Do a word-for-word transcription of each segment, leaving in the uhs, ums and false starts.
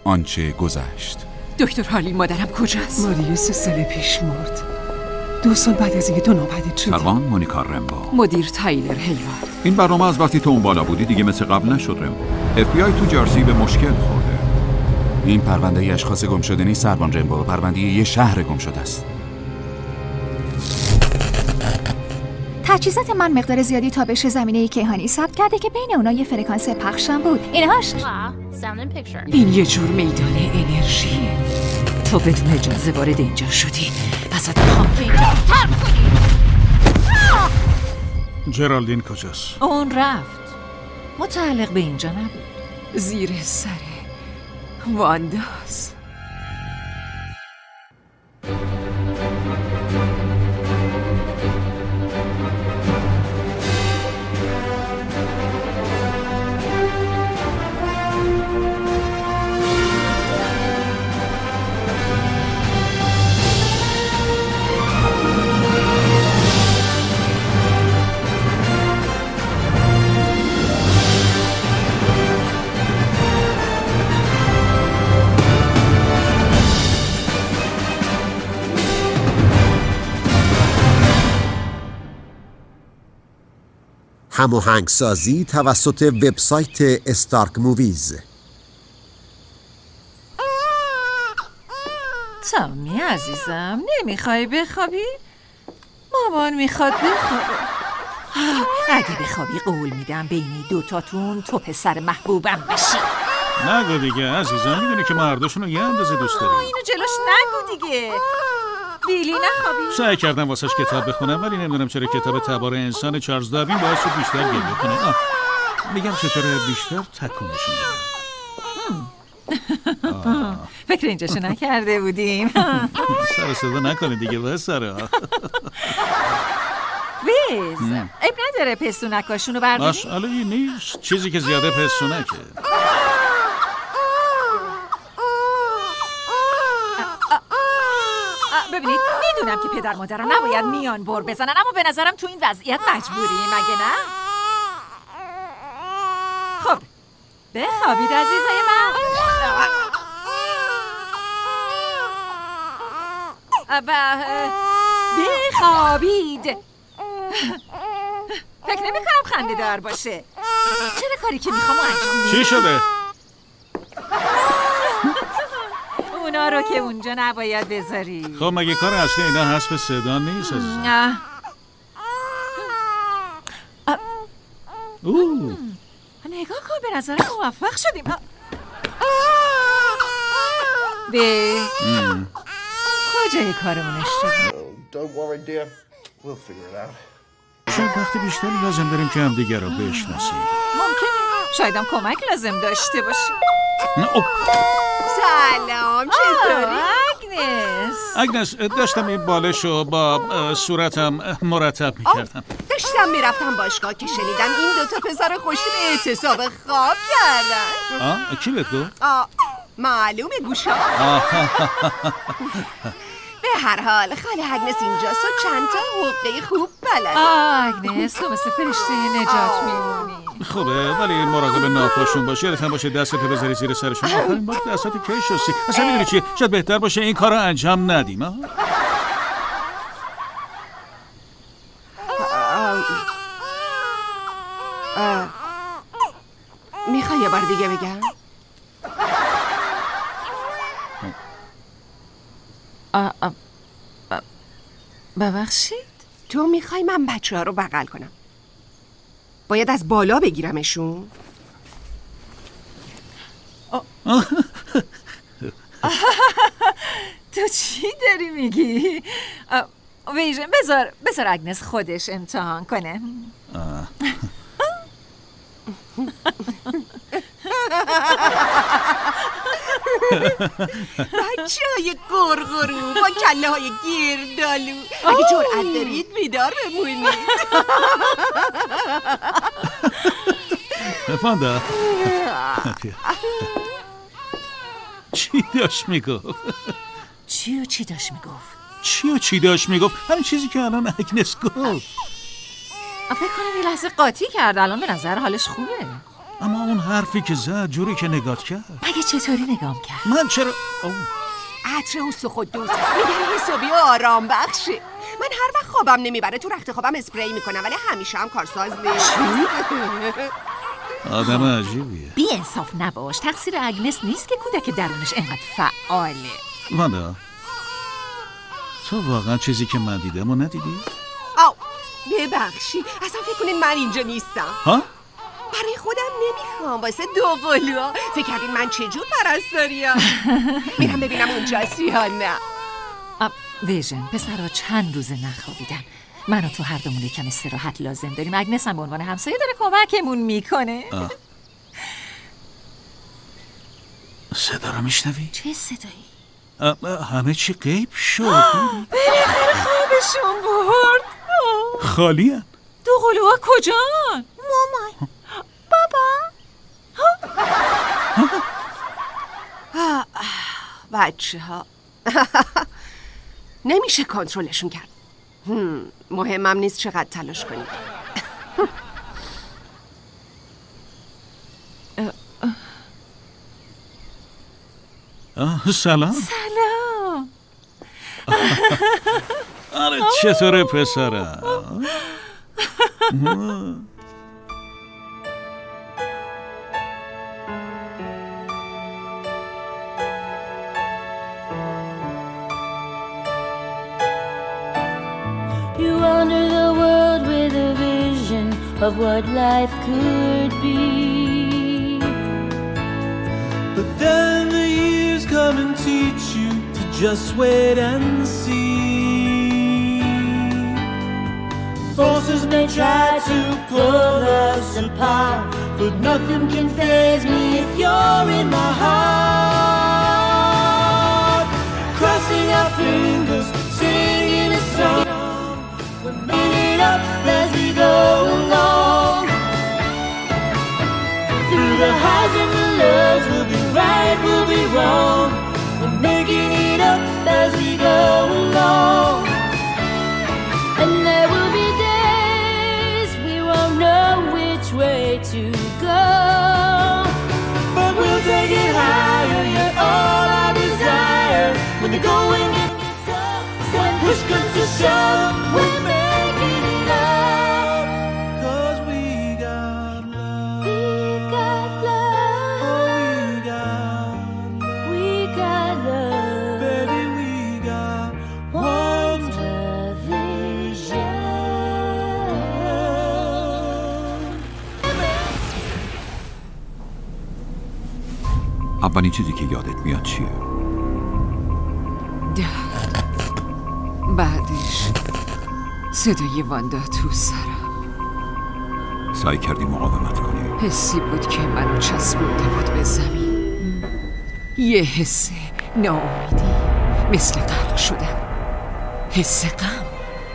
آنچه گذشت. دکتر هارلی، مادرم کجاست؟ ماری سه سال پیش مرد. دو سال بعد از اینکه تو ناپدید شدی. سروان مونیکا رمبو. مدیر تایلر هیوارد. این برنامه از وقتی تو اون بالا بودی دیگه مثل قبل نشد رمبو. اف بی آی تو جرسی به مشکل خورده. این پرونده اشخاص گم شده نیست سروان رمبو، پرونده یه شهر گم شده است. تجهیزات من مقدار زیادی تابش زمینه کیهانی ثبت کرده که بین اونا یه فرکانس پخشم بود. اینهاش این یه جور میدان انرژیه. تو بدون اجازه وارد اینجا شدی، ازت میخوام که اینجا ترک کنی. جرالدین کجاست؟ اون رفت، متعلق به اینجا نبود. زیر سر وانداست. هماهنگسازی توسط وبسایت استارک موویز. تامی عزیزم، نمیخوای بخوابی؟ مامان میخواد بخوابه. اگه بخوابی قول میدم بین دوتاتون تو پسر محبوبم بشی. نگو دیگه عزیزم، میدونی که مرداشون رو یه اندازه دوست داری. اینو جلوش نگو دیگه. بیلی نخوابی؟ سعی کردم واسش کتاب بخونم ولی نمیدونم چرا کتاب تبار انسان چارلز داروین باعث شد بیشتر گریه کنه. آه. میگم چطوره بیشتر تکونشون بده. فکر اینجاشو نکرده بودیم. سر صدا نکنه دیگه بسره. ویز اب نداره پستونکاشونو برداری؟ مسئله نیست، چیزی که زیاده پستونکه. ببینید، میدونم که پدر مادرها نباید میان بر بزنن، اما به نظرم تو این وضعیت مجبوری، مگه نه؟ خب بخوابید عزیزای من. بخوابید. فکر نمی کنم خنده دار باشه. چرا کاری که میخوام انجام میدم؟ چی شده؟ اونا رو که اونجا نباید بذاری. خب مگه کار اصلی اینا حذف صدا نیست عزیزم؟ اوه نگاه کن، به نظرم موفق شدیم. به کجای کارمون اشتباه؟ شاید وقت بیشتری لازم داریم که هم دیگر رو بشناسیم. ممکنه، شاید هم کمک لازم داشته باشیم. سلام، چطوری؟ آگنس آگنس، داشتم این بالشو با صورتم مرتب میکردم. داشتم میرفتم باشگاه که شنیدم این دوتا پسر خوشی به اعتصاب خواب کردن. آه؟ کی بهت گفت؟ آه معلومه گوشا. به هر حال خاله آگنس اینجاست و چند تا حقه خوب بلده. آگنس تو مثل فرشته نجات میمونی. خوبه ولی مراقب نافاشون باشه، یادت هم باشه دستتو بذاری زیر سرشون. آخرین بار دستاتو کی شستی؟ اصلا میدونی چیه؟ شاید بهتر باشه این کارو انجام ندیم. ها؟ میخوای یه بار دیگه بگم؟ ببخشید؟ تو میخوای من بچه ها رو بغل کنم؟ باید از بالا بگیرمشون؟ تو چی داری میگی؟ ویژن بذار بذار آگنس خودش امتحان کنه. بچه های گرگرو با کله های گیردالو، اگه جرأت دارید بیدار بمونید. فاندا چی داشت میگفت؟ چی و چی داشت میگفت؟ چی و چی داشت میگفت؟ همین چیزی که الان آگنس گفت. فکر کنم یه لحظه قاطی کرد، الان به نظر حالش خوبه. اما اون حرفی که زد، جوری که نگات کرد. مگه چطوری نگام کرد؟ من چرا اوه. عطر و سخدوز میگن حسابی آرام بخشه. من هر وقت خوابم نمیبره تو رخت خوابم اسپری میکنم، ولی همیشه هم کارساز نیست. آدم عجیبیه. بی انصاف نباش، تقصیر اگنس نیست که کودک درونش انقدر فعاله. واندا، تو واقعا چیزی که من دیدم و ندیدی؟ آو ببخشی، اصلا فکر کنین من اینجا نیستم. ها؟ برای خودم نمیخوام، واسه دو قلوها. فکر کردین من چجور پرستاریم؟ میرم ببینم اونجاست یا نه. ویژن، پسرها چند روزه نخوابیدن. من و تو هر دومون یکم استراحت لازم داریم. اگنس هم به عنوان همسایه داره کمکمون میکنه. صدا رو میشنوی؟ چه صدایی؟ همه چی غیب شد. بالاخره خوابشون برد. خالی هم. دو قلوها کجان؟ مامان، بابا. بچه ها نمیشه کنترلشون کرد. مهمم نیست چقدر تلاش کنیم. سلام. سلام. آره چطوره پسرم؟ You wander the world with a vision of what life could be. But then the years come and teach you to just wait and see. Forces may try to pull us apart, but nothing can faze me if you're in my heart. Crossing our fingers, singing a song. We're making it up as we go along. Through the highs and the lows, we'll be right, we'll be wrong. We're making it up as we go along. And there will be days we won't know which way to go. But we'll take it higher, you're all I desire. When the going gets tough, when push comes to shove, we're making it up. Cause we got love. We got love. Oh, we got love. We got love. Baby, we got one vision. اولین چیزی که یادت میاد چیه؟ بعدش صدای واندا تو سرم. سعی کردی مقاومت کنی؟ حسی بود که منو چسبونده بود به زمین. یه حس ناامیدی، مثل غرق شدن، حس غم.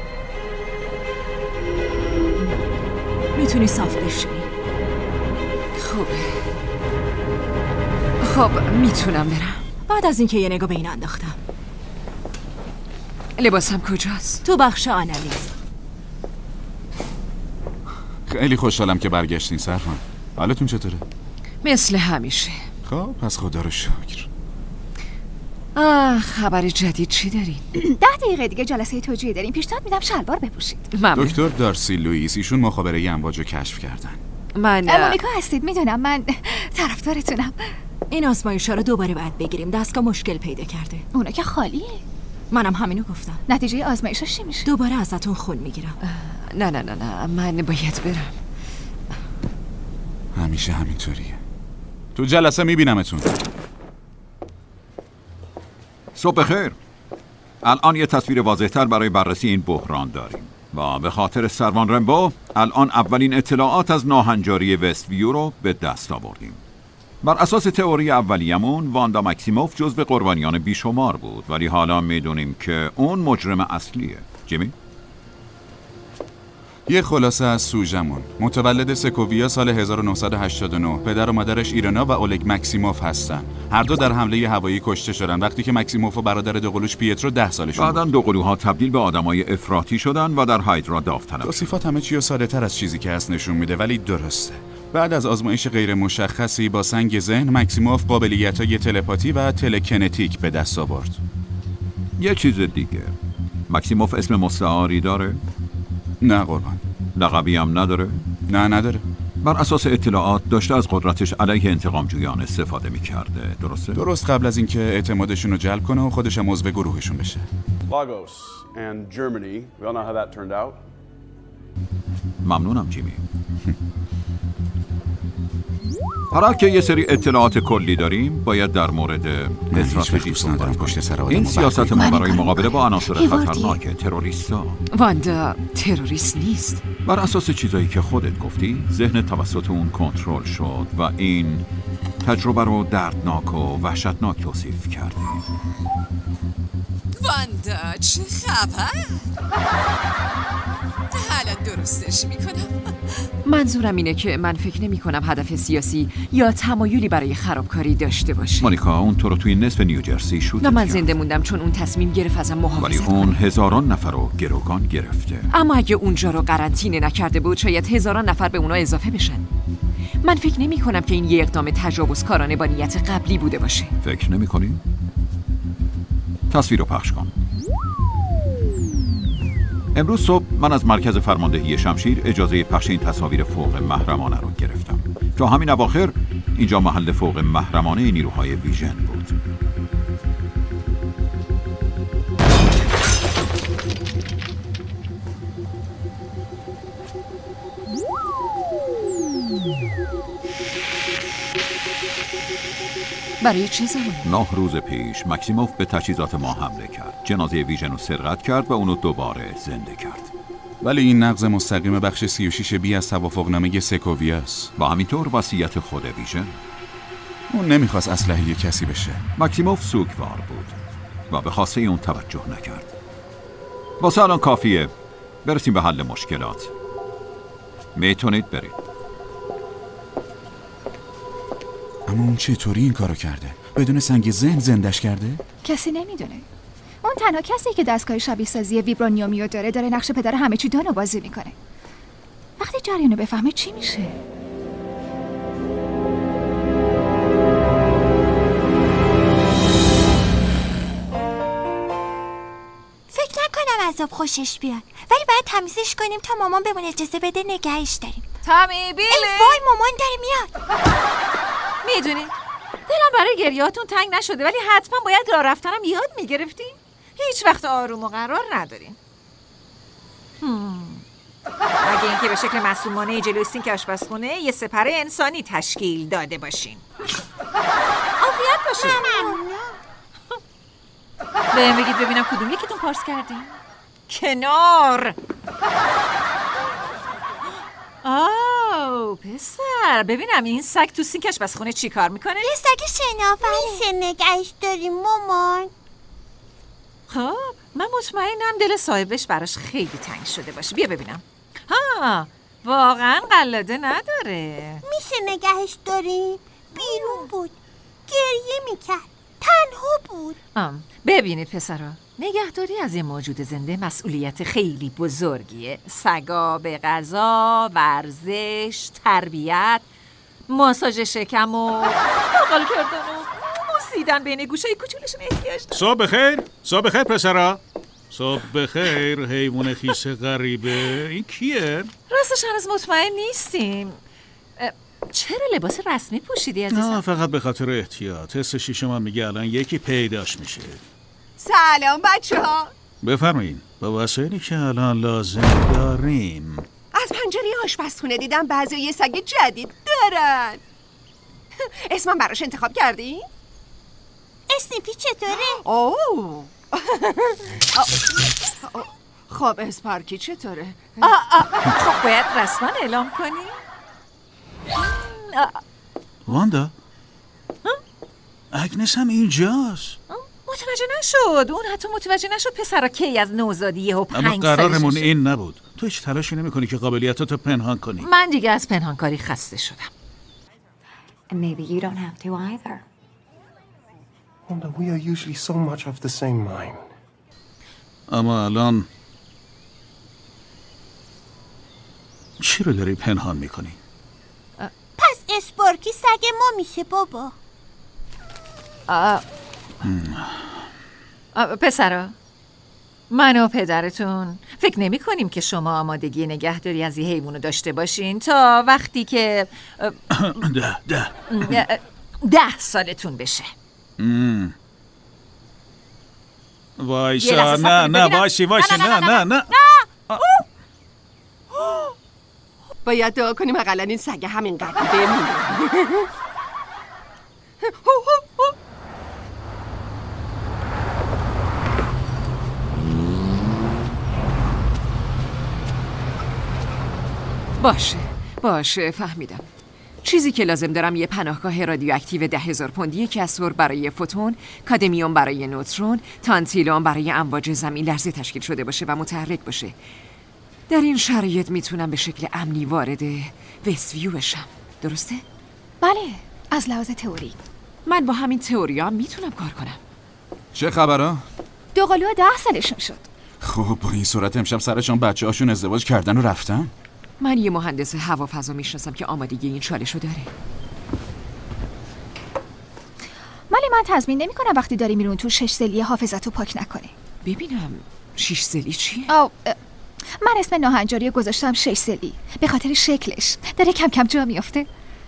میتونی صاف بشینی؟ خوبه. خب میتونم برم. بعد از اینکه یه نگاه به این انداختم. لباسم کجاست؟ تو بخش آنالیز. خیلی خوشحالم که برگشتین سرفان. حالتون چطوره؟ مثل همیشه. خب پس خدا رو شکر. آه خبر جدید چی دارین؟ ده دقیقه دیگه جلسه توجیه داریم. پیشنهاد میدم شلوار بپوشید. ممنون. دکتر دارسی لوئیس، ایشون مخابره امواج رو کشف کردن. من مونیکا هستید، میدونم، من طرفدارتونم. این آزمایش‌ها رو دوباره باید بگیریم. دستگاه مشکل پیدا کرده. اونا که خالیه. منم همینو گفتم. نتیجه آزمایشش چی میشه؟ دوباره ازتون خون میگیرم. نه نه نه نه من باید برم. همیشه همینطوریه. تو جلسه میبینمتون. صبح خیر. الان یه تصویر واضح‌تر برای بررسی این بحران داریم و به خاطر سروان رمبو الان اولین اطلاعات از ناهنجاری وست ویو رو به دست آوردیم. بر اساس تئوری اولیه‌مون واندا مکسیموف جزو قربانیان بیشمار بود، ولی حالا میدونیم که اون مجرم اصلیه. جیمی؟ یه خلاصه از سوژمون. متولد سکوویا سال هزار و نهصد و هشتاد و نه. پدر و مادرش ایرنا و اولگ مکسیموف هستن. هر دو در حمله هوایی کشته شدن وقتی که مکسیموف و برادر دوقلوش پیترو ده سالشون بود. بعداً دوقلوها تبدیل به آدمای افراطی شدن و در هایدرا داوطلب. توصیفات همه چی ساده تر از چیزی که هست نشون میده، ولی درسته. بعد از آزمایش غیر مشخصی با سنگ ذهن، مکسیموف قابلیت‌های تلپاتی و تلکنتیک به دست آورد. یه چیز دیگه، مکسیموف اسم مستعاری داره؟ نه قربان. لقبی هم نداره؟ نه نداره. بر اساس اطلاعات داشته از قدرتش علیه انتقام جویان استفاده می‌کرده، درسته؟ درست قبل از اینکه اعتمادشون رو جلب کنه و خودش هم عضو گروهشون بشه. Lagos and Germany. We all know how that turned out. ممنونم جیمی. حالا که یه سری اطلاعات کلی داریم، باید در مورد استراتژی صحبت کنیم. این سیاست ما برای مقابله با عناصر خطرناک تروریستا. واندا تروریست نیست. بر اساس چیزایی که خودت گفتی، ذهن توسط اون کنترل شد و این تجربه رو دردناک و وحشتناک توصیف کردی. واندا چه خبر؟ حالا درستش میکنم. منظورم اینه که من فکر نمی کنم هدف سیاسی یا تمایلی برای خرابکاری داشته باشه. مونیکا، اون تو رو توی نصف نیوجرسی شوت نه، من کرد. زنده موندم چون اون تصمیم گرفت ازم محافظت ولی کنه. اون هزاران نفر رو گروگان گرفته. اما اگه اونجا رو قرنطینه نکرده بود، شاید هزاران نفر به اونا اضافه بشن. من فکر نمی کنم که این یه اقدام تجاوزکارانه با نیت قبلی بوده باشه. فکر نمی کنی؟ تصویر رو پخش کن. امروز صبح من از مرکز فرماندهی شمشیر اجازه پخش این تصاویر فوق محرمانه رو گرفتم. تا همین اواخر اینجا محل فوق محرمانه نیروهای ویژن بود. برای چه زمانی؟ نه روز پیش مکسیموف به تجهیزات ما حمله کرد. جنازه ویژن رو سرقت کرد و اونو دوباره زنده کرد. ولی این نقض مستقیم بخش سی و شش بی از توافقنامه سکوویاست. با همینطور وصیت خود ویژن. اون نمیخواست اسلحه کسی بشه. مکسیموف سوگوار بود و به خواسته اون توجه نکرد. واسه الان کافیه. برسیم به حل مشکلات. میتونید برید. اما اون چطوری این کارو کرده؟ بدون سنگ ذهن زندش کرده؟ کسی نمیدونه. اون تنها کسی که دستگاه شبیه سازی ویبرانیومیو داره داره نقش پدر همه چی دانو بازی میکنه. وقتی جریانو بفهمه چی میشه؟ فکر نکنم عذاب خوشش بیاد، ولی باید تمیزش کنیم تا مامان بهمون اجازه بده نگهش داریم. تامی بیلی، ای وای مامان داره میاد. میدونید دلم برای گریهاتون تنگ نشده، ولی حتما باید راه رفتنم یاد میگرفتیم. هیچ وقت آروم و قرار نداریم. هم. اگه اینکه به شکل معصومانه جلوی سینک آشپزخونه یه سپره انسانی تشکیل داده باشیم. عافیت باشه. بهم بگید ببینم کدوم یکیتون پارس کردین؟ کنار. آو پسر، ببینم این سگ تو سینک آشپزخونه چی کار میکنه؟ یه سگ شناور. میشه نگهش داریم مامان؟ خب من مطمئنم دل صاحبش براش خیلی تنگ شده باشه. بیا ببینم. ها واقعا قلاده نداره. میشه نگهش داریم؟ بیرون بود، گریه میکرد، تنها بود. آم. ببینید پسرا، نگهداری از یه موجود زنده مسئولیت خیلی بزرگیه. سگا به غذا، ورزش، تربیت، ماساژ شکم و بغل کردن و بوسیدن بین گوشای کوچولشون احتیاج داره. صبح بخیر، صبح بخیر پسرا. صبح بخیر. حیوان خیس غریبه این کیه؟ راستش هنوز مطمئن نیستیم. چرا لباس رسمی پوشیدی عزیزم؟ نه فقط به خاطر احتیاط. حس شیشم من میگه الان یکی پیداش میشه. سلام بچه ها. بفرمایین. با وسایلی که الان لازم داریم. از پنجره آشپزخونه دیدم بعضی یه سگ جدید دارن. اسمم براش انتخاب کردی؟ اسنیپی چطوره؟ اوه خب اسپارکی چطوره؟ آه آه. خب باید رسما اعلام کنی؟ واندا اگنس هم اینجاست. متوجه نشد. اون حتی متوجه نشد پسرا کی از نوزادیه و پنج اما سالش قرارمون میشه. این نبود. تو هیچ تلاشی نمی کنی که قابلیتاتو پنهان کنی. من دیگه از پنهانکاری خسته شدم. And maybe you don't have to either. Wanda, we are usually so much of the same mind. اما الان چی رو داری پنهان میکنی؟ سگ ما میشه بابا. آه. آه، پسرا، من و پدرتون فکر نمی کنیم که شما آمادگی نگهداری از این حیوانو داشته باشین تا وقتی که ده ده ده سالتون بشه. وایسا، نه نه وایسی وایسی، نه نه نه باید دعا کنیم اقلا این سگ همینقدر بمونه. باشه باشه فهمیدم. چیزی که لازم دارم یه پناهگاه رادیواکتیو ده هزار پوندی که از سور برای فوتون، کادمیوم برای نوترون، تانتیلوم برای امواج زمین لرزه تشکیل شده باشه و متحرک باشه. در این شرایط میتونم به شکل امنی وارد وستویو بشم. درسته؟ بله، از لحاظ تئوری. من با همین تئوری هم میتونم کار کنم. چه خبره؟ دوقلو ده سالشون شد. خب با این صورت امشب سرشان بچه هاشون ازدواج کردن و رفتن؟ من یه مهندس هوافضا میشناسم که آمادگی این چالشو داره. ولی من تضمین نمی کنم وقتی داری میرون تو شش سلی حافظتو پاک نکنه. ببینم شش سلی چیه؟ آو من اسم ناهنجاری گذاشتم شش سلی به خاطر شکلش. داره کم کم جا میافته.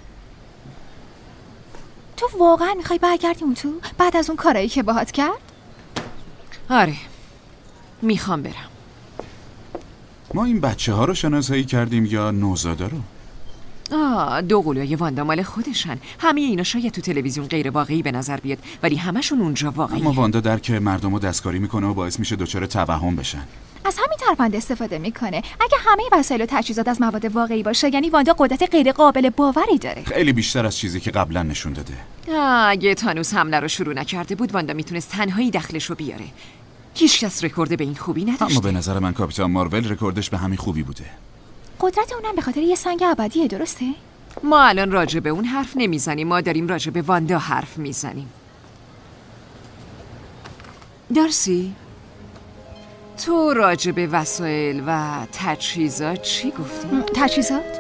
تو واقعا میخوای برگردی اون تو بعد از اون کارایی که باهات کرد؟ آره میخوام برم. ما این بچه ها رو شناسایی کردیم یا نوزاده رو؟ آه دو قلوی واندا مال خودشن. همه اینا شاید تو تلویزیون غیر واقعی به نظر بیاد ولی همشون اونجا واقعیه. اما واندا درک مردم رو دستکاری میکنه و باعث میشه دچار توهم بشن. از همین ترفند استفاده میکنه. اگه همه وسایل و تجهیزات از مواد واقعی باشه یعنی واندا قدرت غیر قابل باوری داره. خیلی بیشتر از چیزی که قبلا نشون داده. اگه تانوس حمله رو شروع نکرده بود واندا میتونست تنهایی دخلش رو بیاره. هیچ کس رکورد به این خوبی نداشته. اما به نظر من کاپیتان مارول رکوردش به همین خوبی بوده. قدرت اونم به خاطر یه سنگ ابدیه، درسته؟ ما الان راجع به اون حرف نمیزنیم، ما داریم راجع به واندا حرف میزنیم. دارسی، تو راجع به وسایل و تجهیزات چی گفتی؟ تجهیزات؟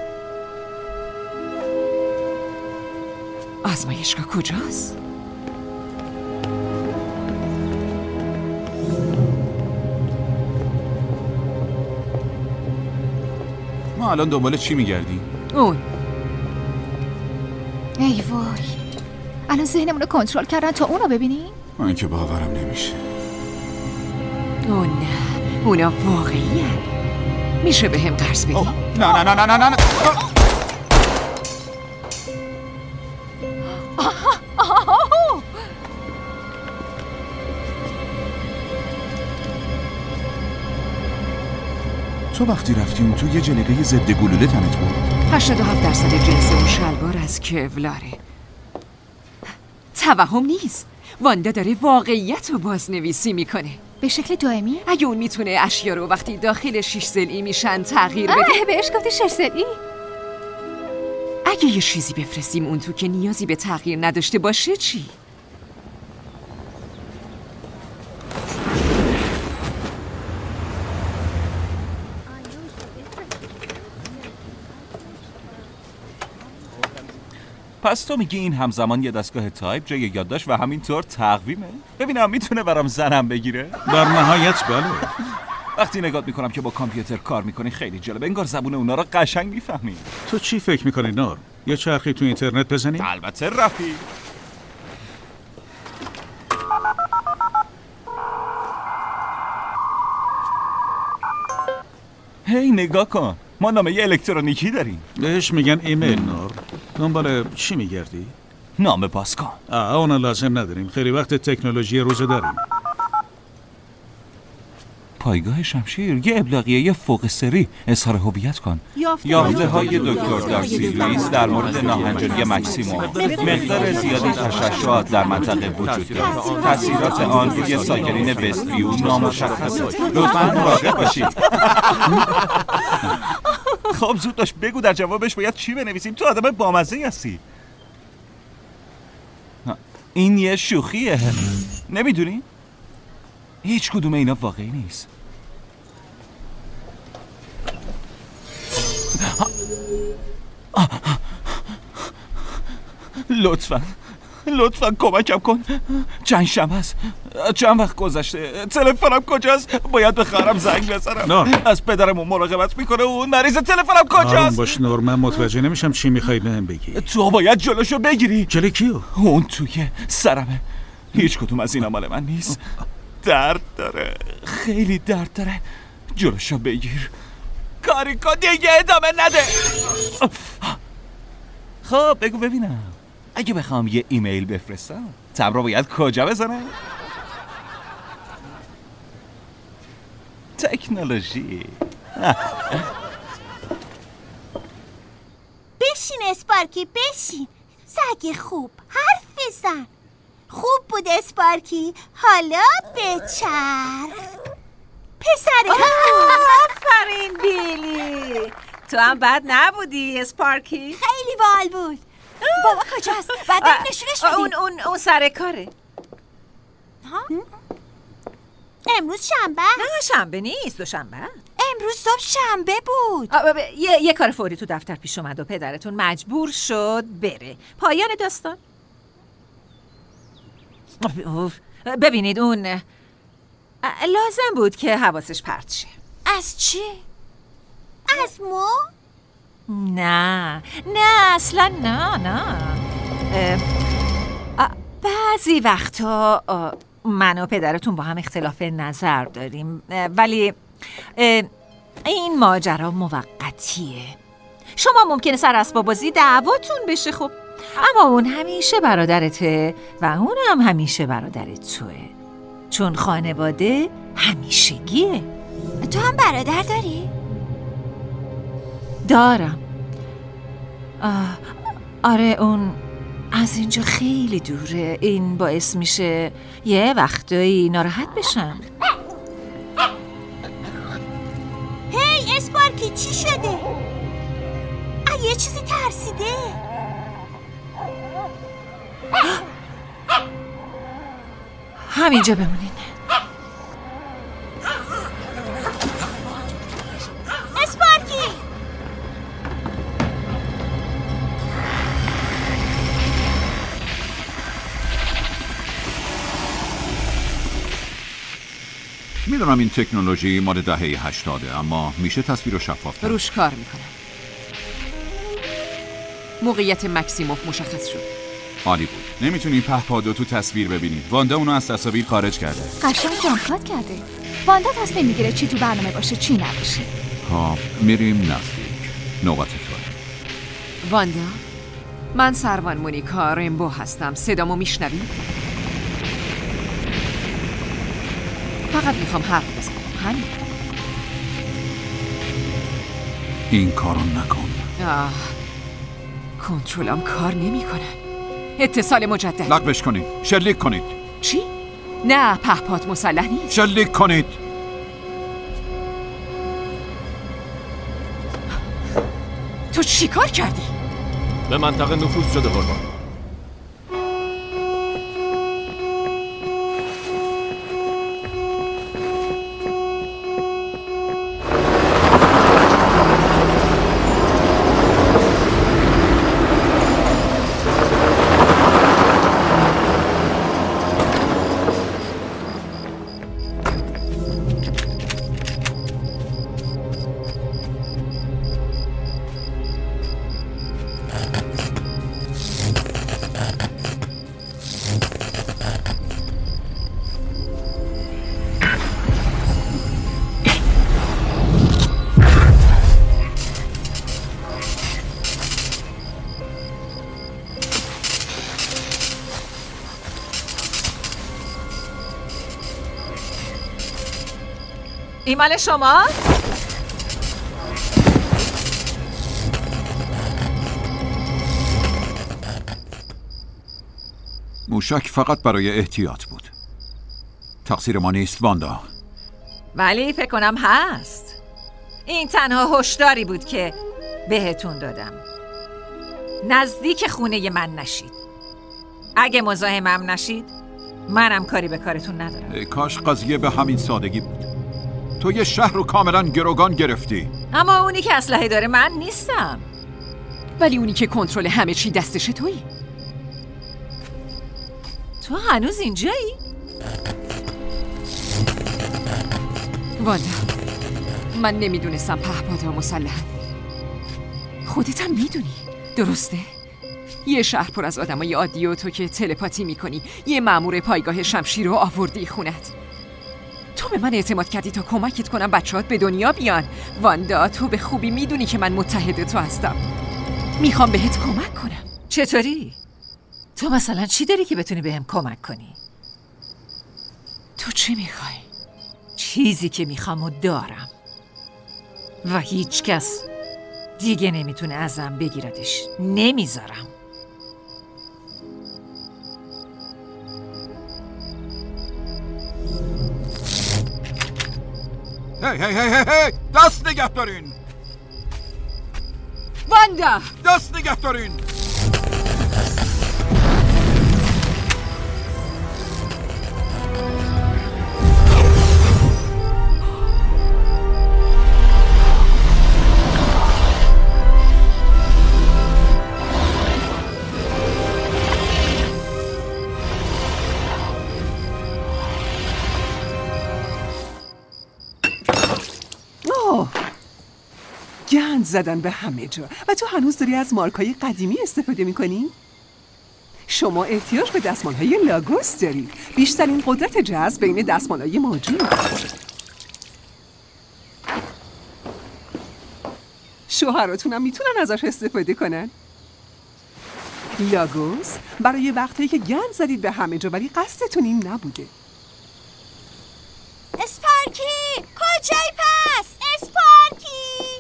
آزمایشگاه کجاست؟ ما الان دنبال چی میگردیم؟ اون ای وای، الان ذهنمون رو کنترل کردن تا اونو ببینیم؟ من که باورم نمیشه. اون نه، اونا واقعی هن. میشه به هم قرض بدی؟ نه نه نه نه نه نه تو وقتی رفتی اون تو یه جلیقه ضد گلوله تنت بود؟ هشتاد و هفت درصد جنس اون شلوار از کولاره. توهم نیست، واندا داره واقعیت رو بازنویسی میکنه. به شکل دائمی؟ اگه اون میتونه اشیا رو وقتی داخل شش ضلعی میشن تغییر بده. بهش گفتی شش ضلعی؟ اگه یه چیزی بفرستیم اون تو که نیازی به تغییر نداشته باشه چی؟ پس تو میگی این همزمان یه دستگاه تایپ جای یادداشت و همینطور تقویمه؟ ببینم میتونه برام زنم بگیره؟ در نهایت بله. وقتی نگاه میکنم که با کامپیوتر کار میکنی خیلی جالبه، انگار زبون اونا رو قشنگ میفهمی. تو چی فکر میکنی نور؟ یه چرخی تو اینترنت بزنیم؟ البته رفیق. هی نگاه کن، ما نامه الکترونیکی داریم. بهش میگن ایمیل نور. دنبال چی میگردی؟ نامه باز کن. آه اونا لازم نداریم، خیلی وقت تکنولوژی روزه داریم. پایگاه شمشیر، یه ابلاغیه فوق سری. اظهار هویت کن. یافته های دکتر دارسی لوئیس در مورد ناهنجاری مکسیموم. مقدار زیادی تشعشعات در منطقه وجود دارد. تاثیرات آن روی ساکنین وستویو نامشخصه. لطفاً مراقب باشید. خب زود باش بگو در جوابش باید چی بنویسیم؟ تو آدم بامزه‌ای هستی. این یه شوخیه. نمیدونی؟ هیچ کدوم اینا واقعی نیست. لطفا لطفا کمکم کن. چند شب است، چند وقت گذشته، تلفنم کجاست؟ باید به خواهرم زنگ بزنم. نه. از پدرمون مراقبت میکنه و اون مریض تلفنم کجاست؟ آروم باش نور، من متوجه نمیشم چی میخوای بهم بگی. تو باید جلوشو بگیری. جلو کیو؟ اون توی سرمه. هیچ کدوم از اینا مال من نیست. درد داره، خیلی درد داره. جلوشو بگیر. کاری کن دیگه، ادامه نده. خب بگو ببینم، اگه بخوام یه ایمیل بفرستم تب رو باید کجا بزنم؟ تکنولوژی. بشین اسپارکی بشین، سگ خوب، حرف بزن. خوب بود اسپارکی، حالا بچرخ. پسر آفرین بیلی، تو هم بد نبودی اسپارکی. خیلی باحال بود. بابا کجاست؟ بعد بریم نشونش بدیم. اون اون اون سر کاره. ها؟ امروز شنبه؟ نه شنبه نیست، دوشنبه. امروز صبح شنبه بود. یه یه کار فوری تو دفتر پیش اومد و پدرتون مجبور شد بره. پایان داستان. ببینید اون لازم بود که حواسش پرت شه. از چی؟ از ما؟ نه نه اصلا نه نه. بعضی وقتا من و پدرتون با هم اختلاف نظر داریم، ولی این ماجرا موقتیه. شما ممکنه سر اسباب بازی دعواتون بشه خب، اما اون همیشه برادرته و اون هم همیشه برادر توه، چون خانواده همیشگیه. تو هم برادر داری؟ دارم. آه، آره اون از اینجا خیلی دوره. این باعث میشه یه وقتایی ناراحت بشم. هی اسپارکی چی شده؟ یه چیزی ترسیده. همینجا بمونین. اسپارکی میدونم این تکنولوژی مال دهه هشتاده، اما میشه تصویر رو شفاف کرد. روش کار میکنم. موقعیت مکسیموف مشخص شد. عالی بود. نمیتونی پهپادو تو تصویر ببینی. واندا اونو از تصاویر خارج کرده. قشنگ جامکات کرده. واندا تصمیم میگیره چی تو برنامه باشه چی نباشه. ها میریم نزدیک. نوبت توه. واندا، من سروان مونیکا رمبو هستم. صدامو میشنوی؟ فقط میخوام حرف بزنم. همین. این کارو نکن. آه. کنترلم کار نمیکنن. اتصال مجدد. لغوش کنید. شلیک کنید. چی؟ نه پهپاد مسلح نیست. شلیک کنید. تو چی کار کردی؟ به منطقه نفوذ شده قربان. این مال شماست؟ موشک فقط برای احتیاط بود. تقصیر ما نیست واندا. ولی فکر کنم هست. این تنها هشداری بود که بهتون دادم. نزدیک خونه من نشید. اگه مزاحمم نشید منم کاری به کارتون ندارم. کاش قضیه به همین سادگی بود. تو یه شهر رو کاملا گروگان گرفتی. اما اونی که اسلحه داره من نیستم. ولی اونی که کنترل همه چی دستش تویی. تو هنوز اینجایی؟ واندا، من نمیدونستم پهپادها مسلحن. خودت هم میدونی، درسته؟ یه شهر پر از آدمای عادی و تو که تلپاتی میکنی یه مأمور پایگاه شمشیر رو آوردی خونت. تو به من اعتماد کردی تا کمکت کنم بچه‌هات به دنیا بیان. واندا، تو به خوبی میدونی که من متحد تو هستم. میخوام بهت کمک کنم. چطوری؟ تو مثلا چی داری که بتونی بهم کمک کنی؟ تو چی میخوای؟ چیزی که میخوامو دارم و هیچ کس دیگه نمیتونه ازم بگیردش. نمیذارم. هی هی هی هی دست نگه دارین. واندا، دست نگه دارین. گند زدن به همه جا و تو هنوز داری از مارکای قدیمی استفاده میکنی؟ شما احتیاج به دستمالهای لاگوس دارید. بیشترین قدرت جذب بین دستمالهای موجود. شوهراتونم میتونن ازش استفاده کنن. لاگوس برای وقتایی که گند زدید به همه جا ولی قصدتون این نبوده. اسپارکی کجایی پس؟ اسپارکی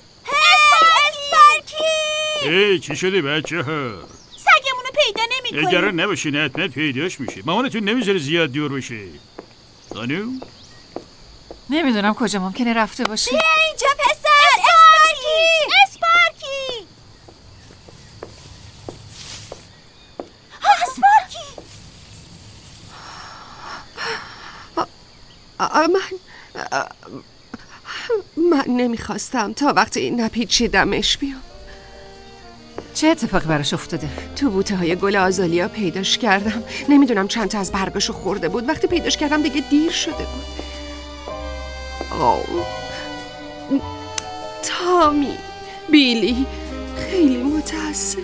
ای چی شده بچه ها؟ سگمونو پیدا نمی کنی. نگران نباشین، حتما پیداش میشه. مامانتون نمیذاره زیاد دور بشه. خانو؟ نمیدونم کجا ممکنه رفته باشه. بیا اینجا پسر. اسپارکی اسپارکی اسپارکی من من نمیخواستم تا وقت این نپیچیدمش بیام. چه اتفاقی براش افتاده؟ تو بوته های گل آزالیا پیداش کردم. نمیدونم چند تا از برگاشو خورده بود. وقتی پیداش کردم دیگه دیر شده بود. آو. تامی، بیلی، خیلی متاسفم.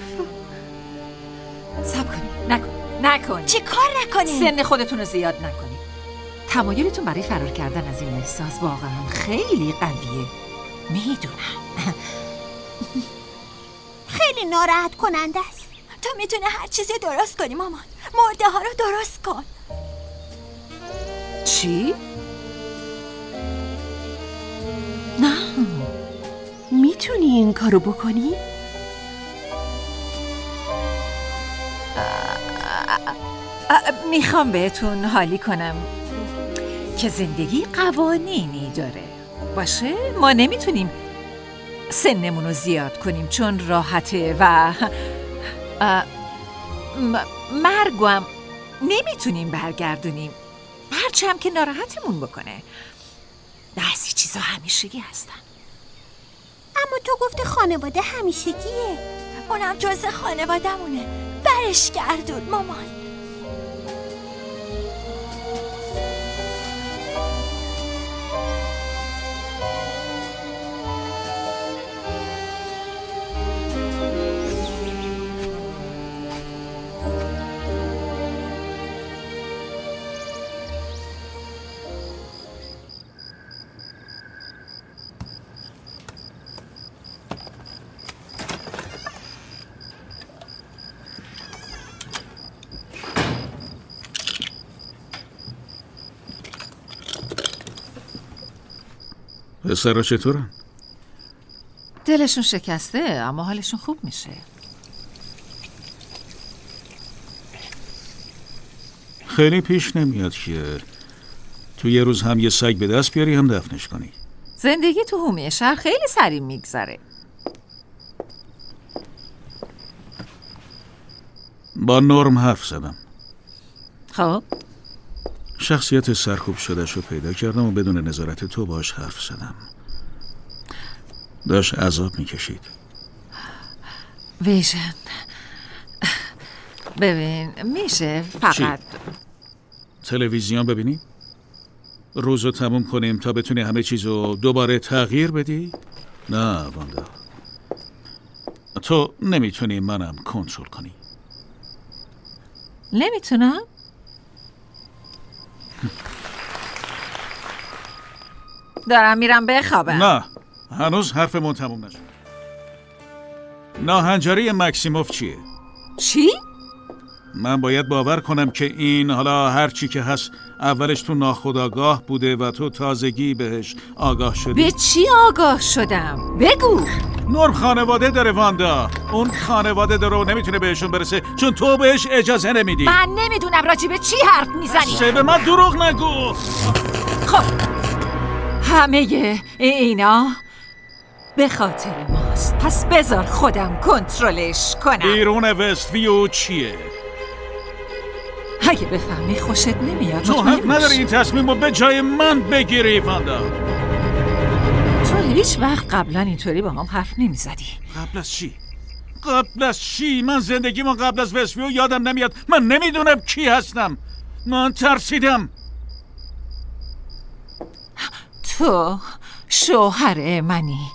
صبر کنی. نکن. نکن. چی کار نکنی؟ سن خودتون رو زیاد نکنی. تمایلتون برای فرار کردن از این احساس واقعا خیلی قویه. میدونم. خیلی ناراحت کننده است. تو میتونه هر چیزی درست کنی مامان. مرده ها رو درست کن. چی؟ نه. میتونی این کارو بکنی؟ میخوام بهتون حالی کنم که زندگی قوانینی داره. باشه؟ ما نمیتونیم سنمون رو زیاد کنیم چون راحته و مرگم نمیتونیم برگردونیم هرچم که ناراحتمون بکنه. بعضی چیزا همیشگی هستن. اما تو گفته خانواده همیشگیه. اونم جزء خانواده‌مونه. برش گردون مامان. پسرها چطورن؟ دلشون شکسته اما حالشون خوب میشه. خیلی پیش نمیاد که تو یه روز هم یه سگ به دست بیاری هم دفنش کنی. زندگی تو حومه شهر خیلی سریع میگذره. با نرم حرف زدم. خب شخصیت سرکوب شدهش رو پیدا کردم و بدون نظارت تو باش حرف زدم. داشت عذاب میکشید. ویژن ببین میشه فقط تلویزیون ببینیم؟ روزو تموم کنیم تا بتونی همه چیزو دوباره تغییر بدی؟ نه واندا، تو نمیتونی منم کنترل کنی. نمیتونم؟ دارم میرم بخوابم. نه، هنوز حرفمون تموم نشد. ناهنجاری مکسیموف چیه؟ چی؟ من باید باور کنم که این حالا هر چی که هست اولش تو ناخودآگاه بوده و تو تازگی بهش آگاه شدی. به چی آگاه شدم؟ بگو. نور خانواده داره واندا. اون خانواده داره و نمیتونه بهشون برسه چون تو بهش اجازه نمیدی. من نمیدونم راجع به چی حرف میزنی. سه به من دروغ نگو. خب همه اینا به خاطر ماست، پس بذار خودم کنترلش کنم. بیرون وست ویو چیه؟ اگه بفهمی خوشت نمیاد. تو حق نداری این تصمیم رو به جای من بگیری واندا. تو هیچ وقت قبلا اینطوری با هم حرف نمیزدی. قبل از چی؟ قبل از چی؟ من زندگیمو قبل از وست ویو یادم نمیاد. من نمیدونم کی هستم. من ترسیدم. تو شوهر منی.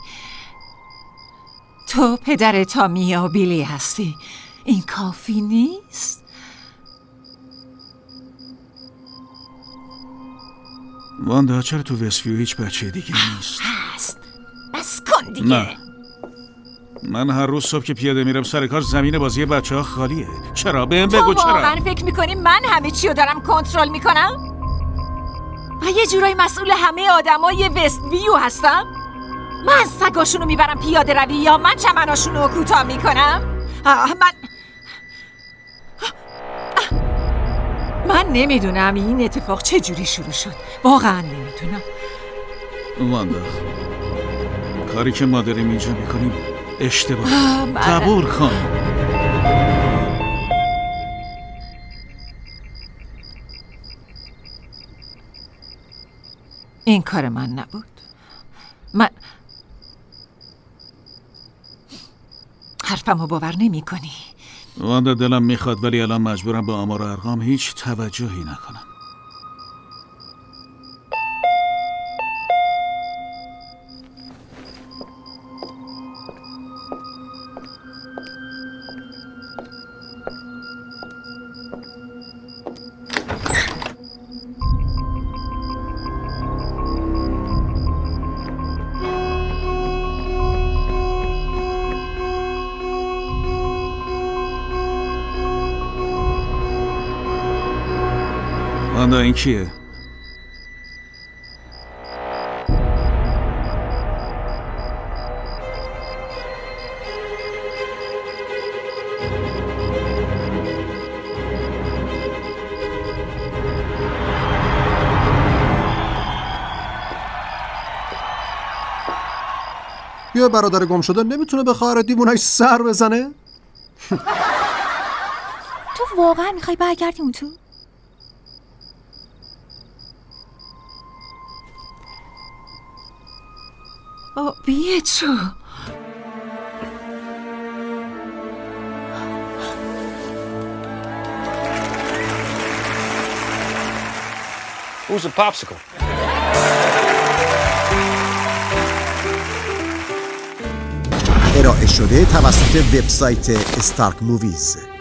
تو پدر تامیا و بیلی هستی. این کافی نیست؟ واندا چرا تو وست ویو هیچ بچه دیگه نیست؟ هست. بس کن دیگه. نه، من هر روز صبح که پیاده میرم سر کار زمین بازی بچه ها خالیه. چرا؟ بهم بگو چرا؟ تو واقعا فکر میکنی من همه چی رو دارم کنترل میکنم؟ و یه جورایی مسئول همه آدمای وست ویو هستم؟ من سگاشونو میبرم پیاده روی یا من چمناشونو کوتاه میکنم؟ من من نمیدونم این اتفاق چه جوری شروع شد. واقعا نمیدونم. واندا، کاری که ما داریم اینجا میکنیم اشتباه. قبول کن. این کار من نبود. من حرفمو باور نمی کنی. واندا دلم میخواد ولی الان مجبورم به آمار و ارقام هیچ توجهی نکنم. واندا این کیه؟ یه برادر گم شده نمیتونه به خواهر دیوونه‌اش سر بزنه؟ تو واقعا میخوای برگردی اون تو؟ بیچو Who's a popsicle? ارائه شده توسط وبسایت استارک موویز.